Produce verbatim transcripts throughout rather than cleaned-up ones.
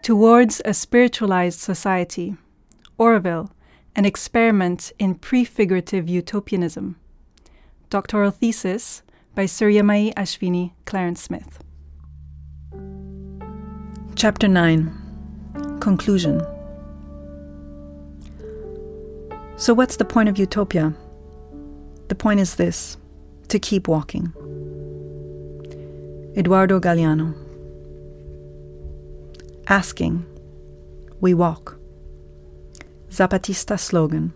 Towards a Spiritualized Society, Orwell, an Experiment in Prefigurative Utopianism. Doctoral thesis by Suryamai Ashwini Clarence Smith. Chapter nine. Conclusion. So what's the point of utopia? The point is this: to keep walking. Eduardo Galeano. Asking, we walk. Zapatista slogan.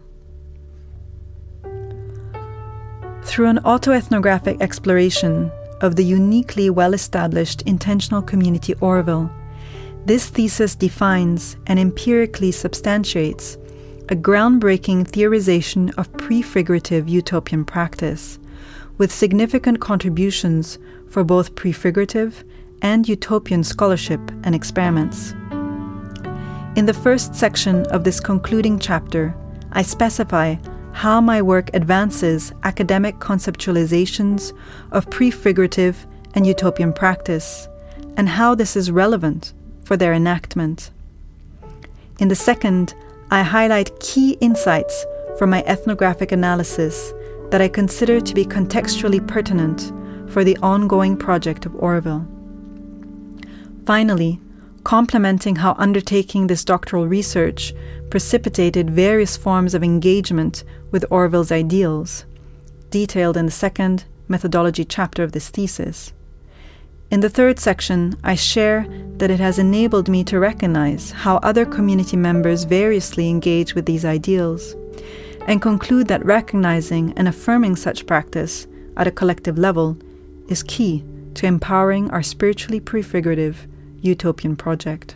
Through an autoethnographic exploration of the uniquely well-established intentional community Orwell, this thesis defines and empirically substantiates a groundbreaking theorization of prefigurative utopian practice, with significant contributions for both prefigurative and utopian scholarship and experiments. In the first section of this concluding chapter, I specify how my work advances academic conceptualizations of prefigurative and utopian practice, and how this is relevant for their enactment. In the second, I highlight key insights from my ethnographic analysis that I consider to be contextually pertinent for the ongoing project of Orwell. Finally, complementing how undertaking this doctoral research precipitated various forms of engagement with Orwell's ideals, detailed in the second methodology chapter of this thesis. In the third section, I share that it has enabled me to recognize how other community members variously engage with these ideals, and conclude that recognizing and affirming such practice at a collective level is key to empowering our spiritually prefigurative utopian project.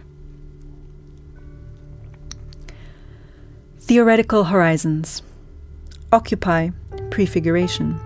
Theoretical horizons. Occupy prefiguration.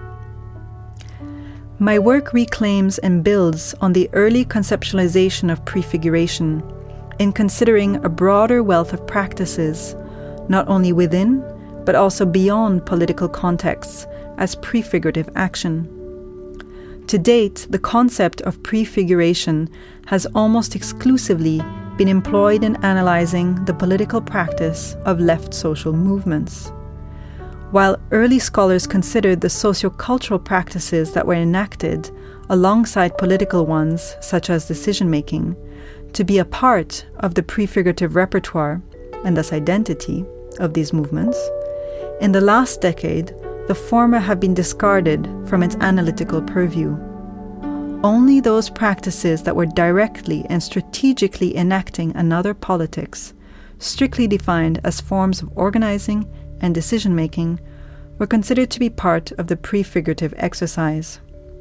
My work reclaims and builds on the early conceptualization of prefiguration in considering a broader wealth of practices, not only within, but also beyond political contexts, as prefigurative action. To date, the concept of prefiguration has almost exclusively been employed in analyzing the political practice of left social movements. While early scholars considered the socio-cultural practices that were enacted alongside political ones, such as decision-making, to be a part of the prefigurative repertoire, and thus identity, of these movements, in the last decade, the former have been discarded from its analytical purview. Only those practices that were directly and strategically enacting another politics, strictly defined as forms of organizing and decision-making, were considered to be part of the prefigurative exercise.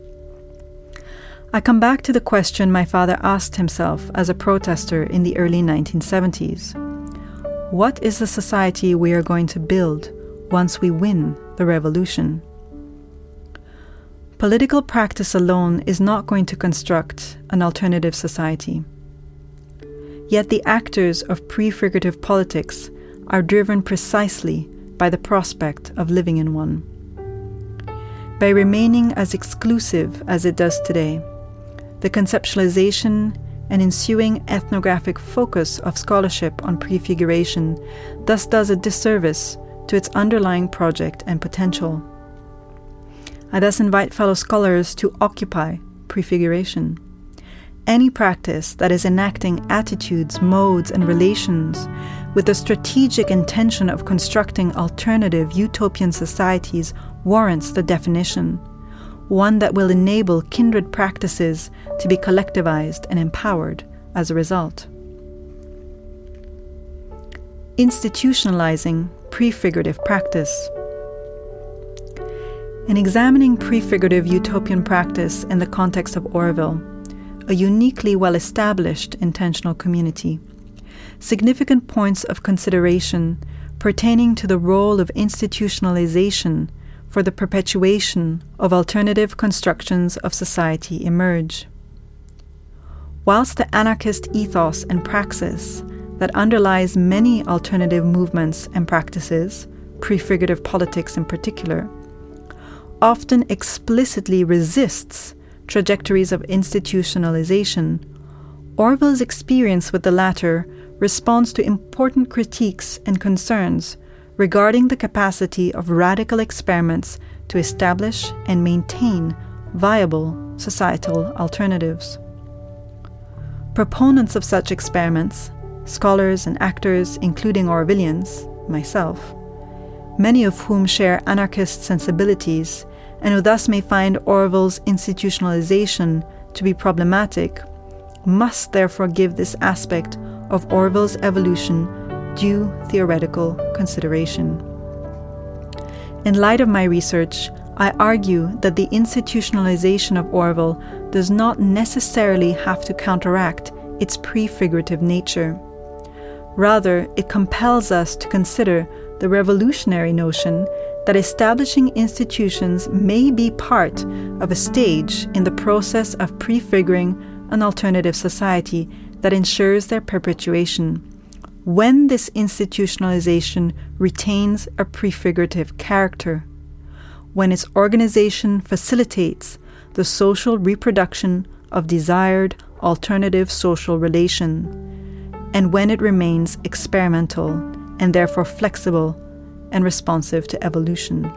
I come back to the question my father asked himself as a protester in the early nineteen seventies. What is the society we are going to build once we win the revolution? Political practice alone is not going to construct an alternative society. Yet the actors of prefigurative politics are driven precisely by the prospect of living in one. By remaining as exclusive as it does today, the conceptualization and ensuing ethnographic focus of scholarship on prefiguration thus does a disservice to its underlying project and potential. I thus invite fellow scholars to occupy prefiguration. Any practice that is enacting attitudes, modes, and relations with the strategic intention of constructing alternative utopian societies warrants the definition, one that will enable kindred practices to be collectivized and empowered as a result. Institutionalizing prefigurative practice. In examining prefigurative utopian practice in the context of Orwell, a uniquely well-established intentional community, significant points of consideration pertaining to the role of institutionalization for the perpetuation of alternative constructions of society emerge. Whilst the anarchist ethos and praxis that underlies many alternative movements and practices, prefigurative politics in particular, often explicitly resists trajectories of institutionalization, Orwell's experience with the latter responds to important critiques and concerns regarding the capacity of radical experiments to establish and maintain viable societal alternatives. Proponents of such experiments, scholars and actors including Orwellians, myself, many of whom share anarchist sensibilities and who thus may find Orwell's institutionalization to be problematic, must therefore give this aspect of Orwell's evolution due theoretical consideration. In light of my research, I argue that the institutionalization of Orwell does not necessarily have to counteract its prefigurative nature. Rather, it compels us to consider the revolutionary notion that establishing institutions may be part of a stage in the process of prefiguring an alternative society that ensures their perpetuation, when this institutionalization retains a prefigurative character, when its organization facilitates the social reproduction of desired alternative social relation, and when it remains experimental and therefore flexible and responsive to evolution.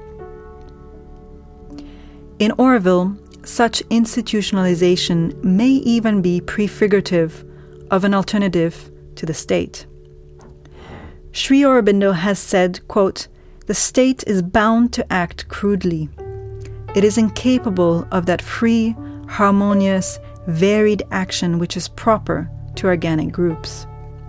In Orwell, such institutionalization may even be prefigurative of an alternative to the state. Sri Aurobindo has said, quote, "The state is bound to act crudely. It is incapable of that free, harmonious, varied action which is proper to organic groups."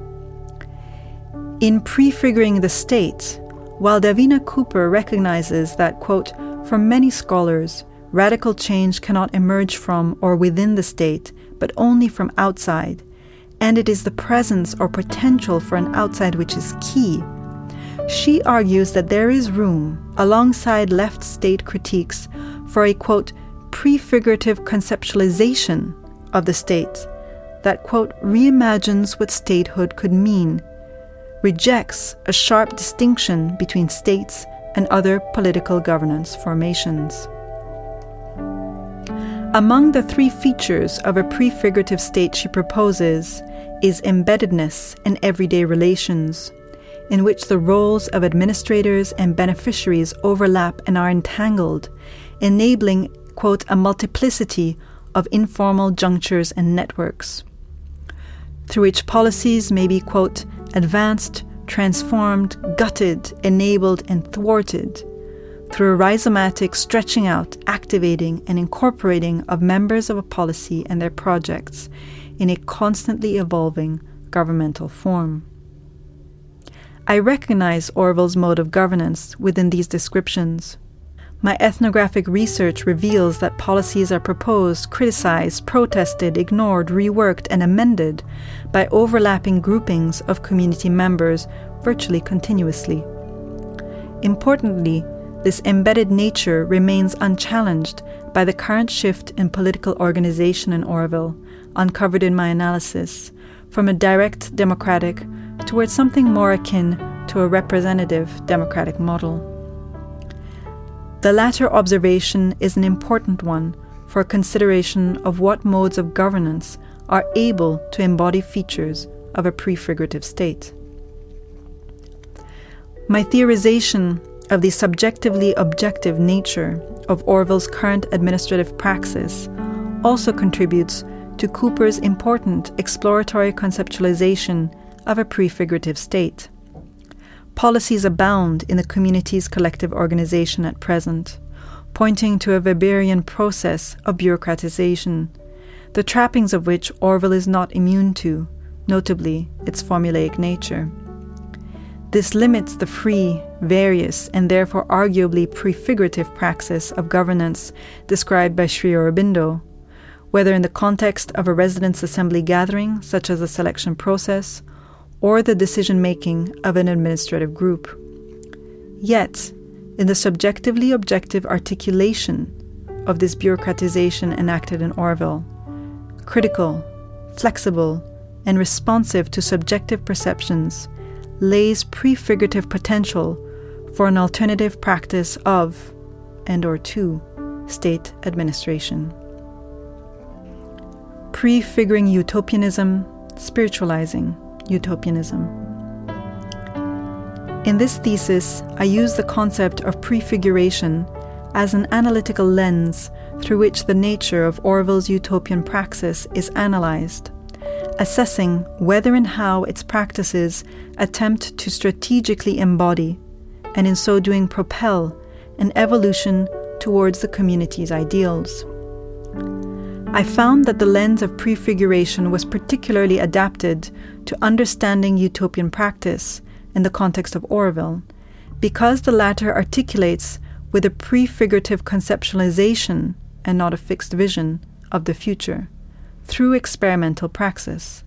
In prefiguring the state, while Davina Cooper recognizes that, quote, "For many scholars, radical change cannot emerge from or within the state, but only from outside, and it is the presence or potential for an outside which is key," she argues that there is room, alongside left state critiques, for a, quote, "prefigurative conceptualization of the state that, quote, reimagines what statehood could mean, rejects a sharp distinction between states and other political governance formations." Among the three features of a prefigurative state she proposes is embeddedness in everyday relations, in which the roles of administrators and beneficiaries overlap and are entangled, enabling, quote, "a multiplicity of informal junctures and networks, through which policies may be, quote, advanced, transformed, gutted, enabled, and thwarted, through a rhizomatic stretching out, activating, and incorporating of members of a policy and their projects in a constantly evolving governmental form. I recognize Orwell's mode of governance within these descriptions. My ethnographic research reveals that policies are proposed, criticized, protested, ignored, reworked, and amended by overlapping groupings of community members virtually continuously. Importantly, this embedded nature remains unchallenged by the current shift in political organization in Orwell, uncovered in my analysis, from a direct democratic towards something more akin to a representative democratic model. The latter observation is an important one for consideration of what modes of governance are able to embody features of a prefigurative state. My theorization of the subjectively objective nature of Orwell's current administrative praxis also contributes to Cooper's important exploratory conceptualization of a prefigurative state. Policies abound in the community's collective organization at present, pointing to a Weberian process of bureaucratization, the trappings of which Orwell is not immune to, notably its formulaic nature. This limits the free, various, and therefore arguably prefigurative praxis of governance described by Sri Aurobindo, whether in the context of a residents' assembly gathering, such as a selection process, or the decision-making of an administrative group. Yet, in the subjectively objective articulation of this bureaucratization enacted in Orwell, critical, flexible, and responsive to subjective perceptions, lays prefigurative potential for an alternative practice of, and or to, state administration. Prefiguring utopianism, spiritualizing utopianism. In this thesis, I use the concept of prefiguration as an analytical lens through which the nature of Orwell's utopian praxis is analysed, assessing whether and how its practices attempt to strategically embody, and in so doing propel, an evolution towards the community's ideals. I found that the lens of prefiguration was particularly adapted to understanding utopian practice in the context of Orwell, because the latter articulates with a prefigurative conceptualization, and not a fixed vision, of the future, through experimental praxis.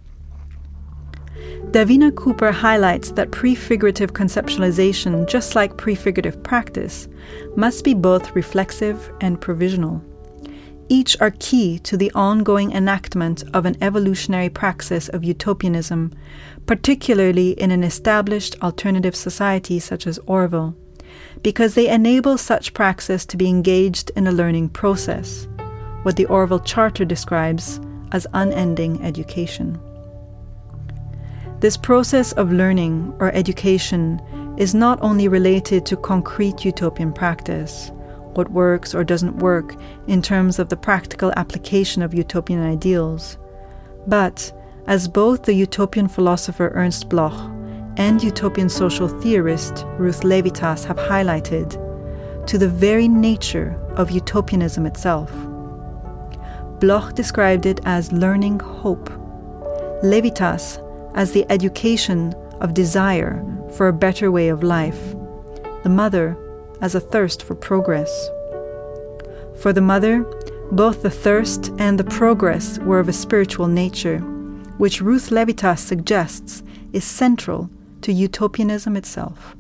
Davina Cooper highlights that prefigurative conceptualization, just like prefigurative practice, must be both reflexive and provisional. Each are key to the ongoing enactment of an evolutionary praxis of utopianism, particularly in an established alternative society such as Orwell, because they enable such praxis to be engaged in a learning process, what the Orwell Charter describes as unending education. This process of learning or education is not only related to concrete utopian practice, what works or doesn't work in terms of the practical application of utopian ideals, but, as both the utopian philosopher Ernst Bloch and utopian social theorist Ruth Levitas have highlighted, to the very nature of utopianism itself. Bloch described it as learning hope, Levitas as the education of desire for a better way of life, the mother as a thirst for progress. For the mother, both the thirst and the progress were of a spiritual nature, which Ruth Levitas suggests is central to utopianism itself.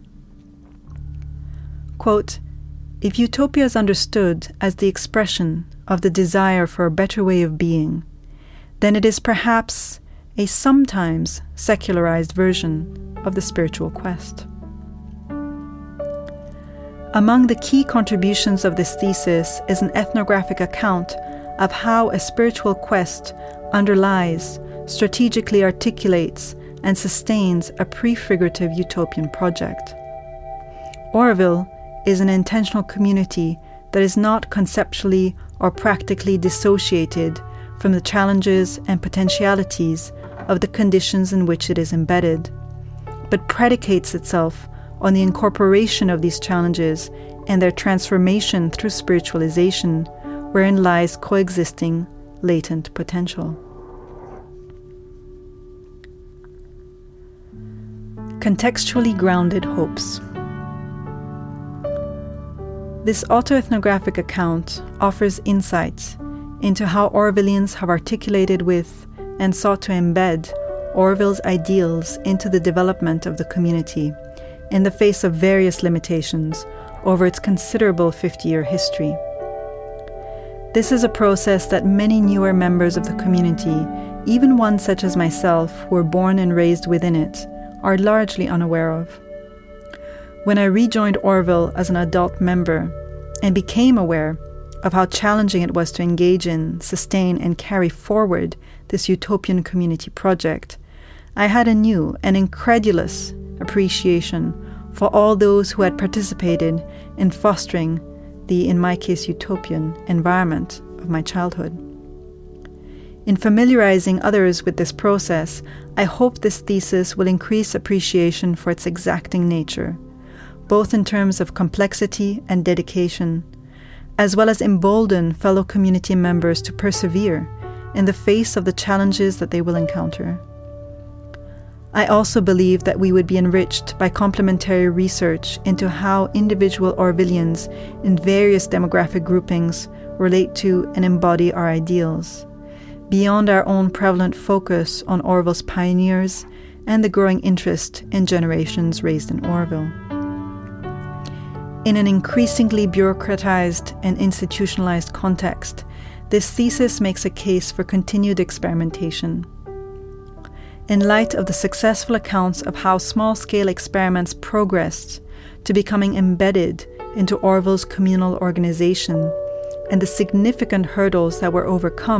Quote, "If utopia is understood as the expression of the desire for a better way of being, then it is perhaps a sometimes secularized version of the spiritual quest." Among the key contributions of this thesis is an ethnographic account of how a spiritual quest underlies, strategically articulates, and sustains a prefigurative utopian project. Orville is an intentional community that is not conceptually or practically dissociated from the challenges and potentialities of the conditions in which it is embedded, but predicates itself on the incorporation of these challenges and their transformation through spiritualization, wherein lies coexisting latent potential. Contextually grounded hopes. This autoethnographic account offers insights into how Orwellians have articulated with and sought to embed Orwell's ideals into the development of the community in the face of various limitations over its considerable fifty-year history. This is a process that many newer members of the community, even ones such as myself who were born and raised within it, are largely unaware of. When I rejoined Orwell as an adult member and became aware of how challenging it was to engage in, sustain, and carry forward this utopian community project, I had a new and incredulous appreciation for all those who had participated in fostering the, in my case, utopian environment of my childhood. In familiarizing others with this process, I hope this thesis will increase appreciation for its exacting nature, both in terms of complexity and dedication, as well as embolden fellow community members to persevere in the face of the challenges that they will encounter. I also believe that we would be enriched by complementary research into how individual Orwellians in various demographic groupings relate to and embody our ideals, beyond our own prevalent focus on Orwell's pioneers and the growing interest in generations raised in Orwell. In an increasingly bureaucratized and institutionalized context, this thesis makes a case for continued experimentation. In light of the successful accounts of how small-scale experiments progressed to becoming embedded into Orwell's communal organization, and the significant hurdles that were overcome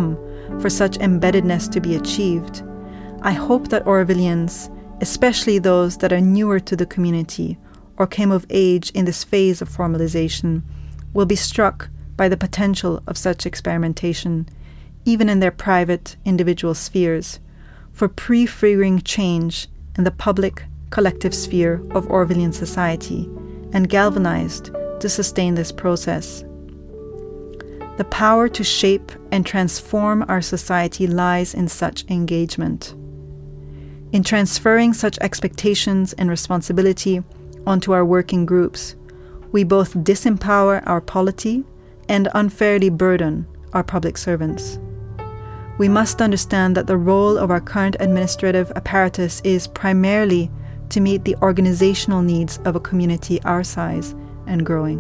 for such embeddedness to be achieved, I hope that Aurovilians, especially those that are newer to the community or came of age in this phase of formalization, will be struck by the potential of such experimentation, even in their private, individual spheres, for prefiguring change in the public, collective sphere of Aurovilian society, and galvanized to sustain this process. The power to shape and transform our society lies in such engagement. In transferring such expectations and responsibility onto our working groups, we both disempower our polity and unfairly burden our public servants. We must understand that the role of our current administrative apparatus is primarily to meet the organizational needs of a community our size and growing.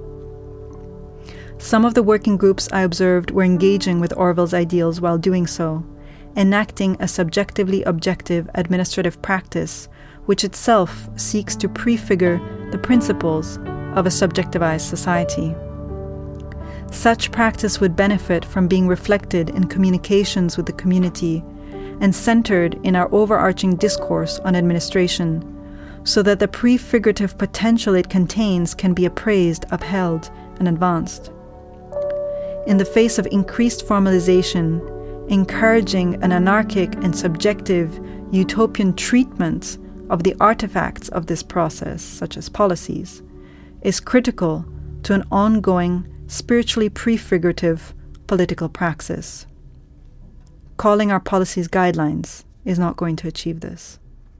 Some of the working groups I observed were engaging with Orwell's ideals while doing so, enacting a subjectively objective administrative practice which itself seeks to prefigure the principles of a subjectivized society. Such practice would benefit from being reflected in communications with the community and centered in our overarching discourse on administration, so that the prefigurative potential it contains can be appraised, upheld, and advanced. In the face of increased formalization, encouraging an anarchic and subjective utopian treatment of the artifacts of this process, such as policies, is critical to an ongoing, spiritually prefigurative political praxis. Calling our policies guidelines is not going to achieve this.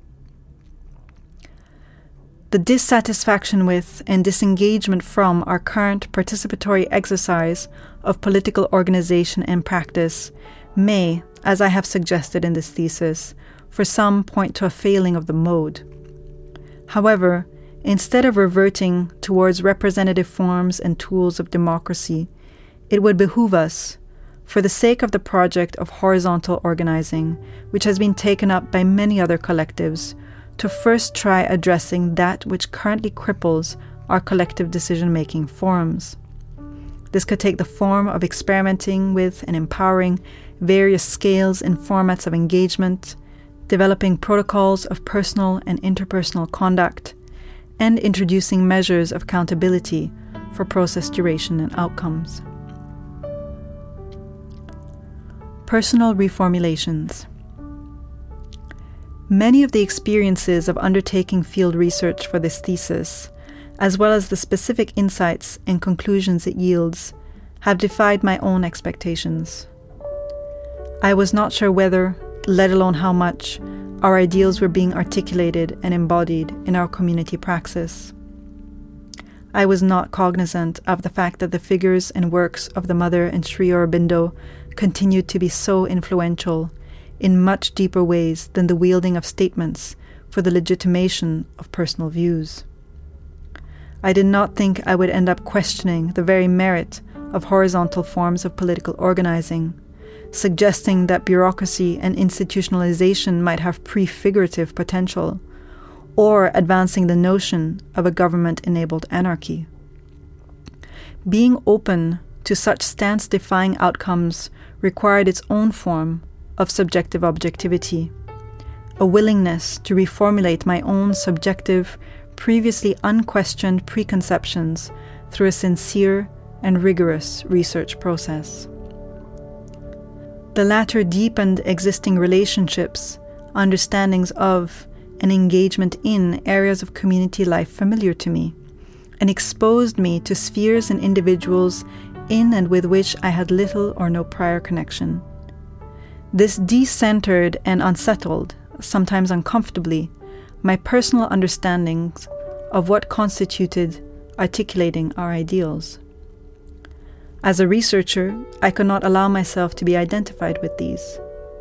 The dissatisfaction with and disengagement from our current participatory exercise of political organization and practice may, as I have suggested in this thesis, for some point to a failing of the mode. However, instead of reverting towards representative forms and tools of democracy, it would behoove us, for the sake of the project of horizontal organizing, which has been taken up by many other collectives, to first try addressing that which currently cripples our collective decision-making forums. This could take the form of experimenting with and empowering various scales and formats of engagement, developing protocols of personal and interpersonal conduct, and introducing measures of accountability for process duration and outcomes. Personal reformulations. Many of the experiences of undertaking field research for this thesis, as well as the specific insights and conclusions it yields, have defied my own expectations. I was not sure whether, let alone how much, our ideals were being articulated and embodied in our community praxis. I was not cognizant of the fact that the figures and works of the Mother and Sri Aurobindo continued to be so influential in much deeper ways than the wielding of statements for the legitimation of personal views. I did not think I would end up questioning the very merit of horizontal forms of political organizing, suggesting that bureaucracy and institutionalization might have prefigurative potential, or advancing the notion of a government-enabled anarchy. Being open to such stance-defying outcomes required its own form of subjective objectivity, a willingness to reformulate my own subjective, previously unquestioned preconceptions through a sincere and rigorous research process. The latter deepened existing relationships, understandings of, and engagement in areas of community life familiar to me, and exposed me to spheres and individuals in and with which I had little or no prior connection. This decentered and unsettled, sometimes uncomfortably, my personal understandings of what constituted articulating our ideals. As a researcher, I could not allow myself to be identified with these.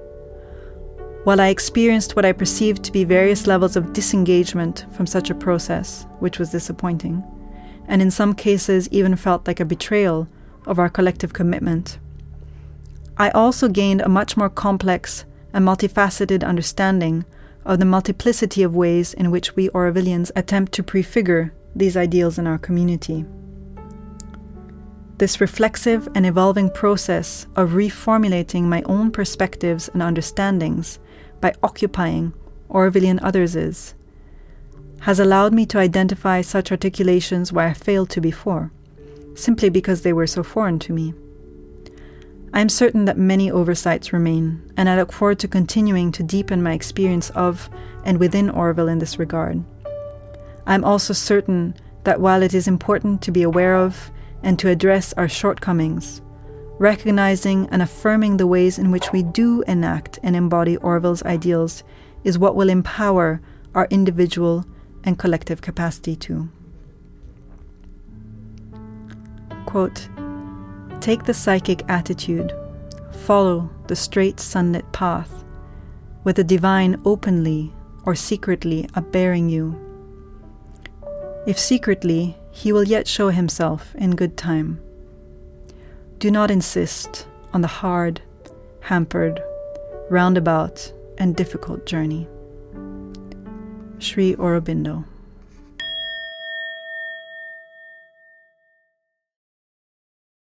While I experienced what I perceived to be various levels of disengagement from such a process, which was disappointing, and in some cases even felt like a betrayal of our collective commitment, I also gained a much more complex and multifaceted understanding of the multiplicity of ways in which we Aurovilians attempt to prefigure these ideals in our community. This reflexive and evolving process of reformulating my own perspectives and understandings by occupying Orwellian others' has allowed me to identify such articulations where I failed to before, simply because they were so foreign to me. I am certain that many oversights remain, and I look forward to continuing to deepen my experience of and within Orwell in this regard. I am also certain that while it is important to be aware of and to address our shortcomings, recognizing and affirming the ways in which we do enact and embody Orwell's ideals is what will empower our individual and collective capacity to. Quote, "Take the psychic attitude, follow the straight sunlit path, with the divine openly or secretly upbearing you. If secretly, he will yet show himself in good time. Do not insist on the hard, hampered, roundabout, and difficult journey." Sri Aurobindo.